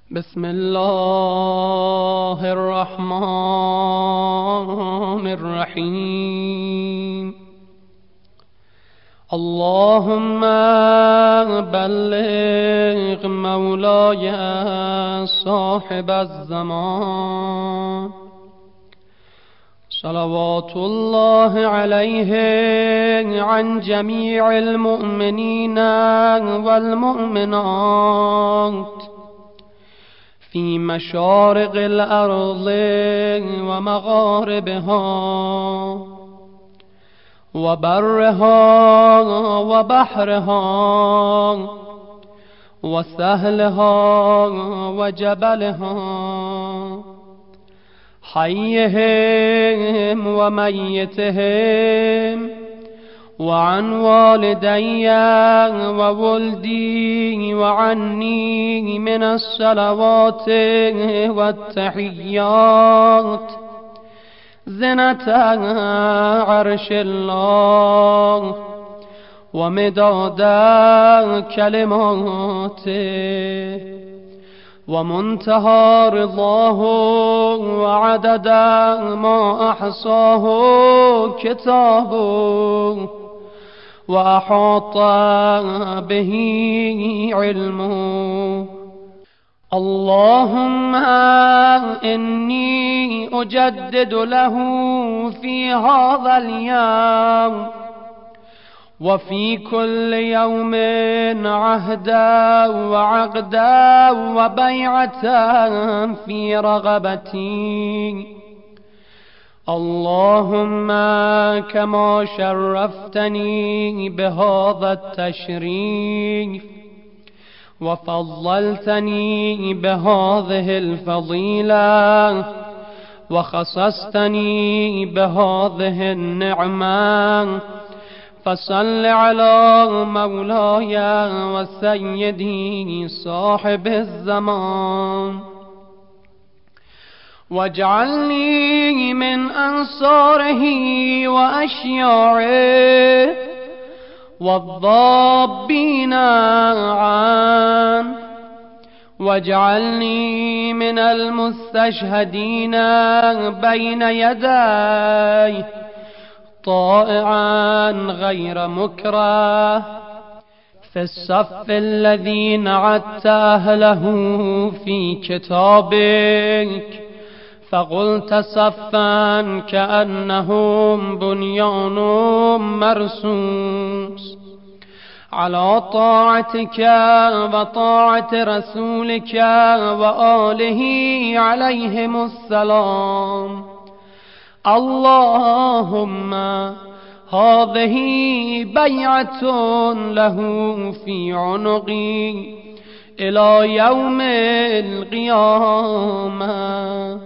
بسم الله الرحمن الرحیم. اللهم بلغ مولاي صاحب الزمان صلوات الله عليه عن جميع المؤمنين والمؤمنات في مشارق الأرض ومغاربها وبرها وبحرها وسهلها وجبلها، حيهم وميتهم، وعن والدي وولدي وعني من الصلوات والتحيات زنة عرش الله ومداد كلماته ومنتهى رضاه وعدد ما أحصاه كتابه وأحاط به علمه. اللهم إني أجدد له في هذا اليوم وفي كل يوم عهدا وعقدا وبيعة في رغبتي. اللهم كما شرفتني بهذا التشريف وفضلتني بهذه الفضيلة وخصصتني بهذه النعمة، فصل على مولاي وسيدي صاحب الزمان واجعلني من أنصاره وأشياعه والضابين عنه، واجعلني من المستشهدين بين يديه طائعا غير مكره في الصف الذي نعدت أهله في كتابك، فقلت صفا كأنهم بنيان مرصوص على طاعتك وطاعة رسولك وآله عليهم السلام. اللهم هذه بيعة له في عنقي إلى يوم القيامة.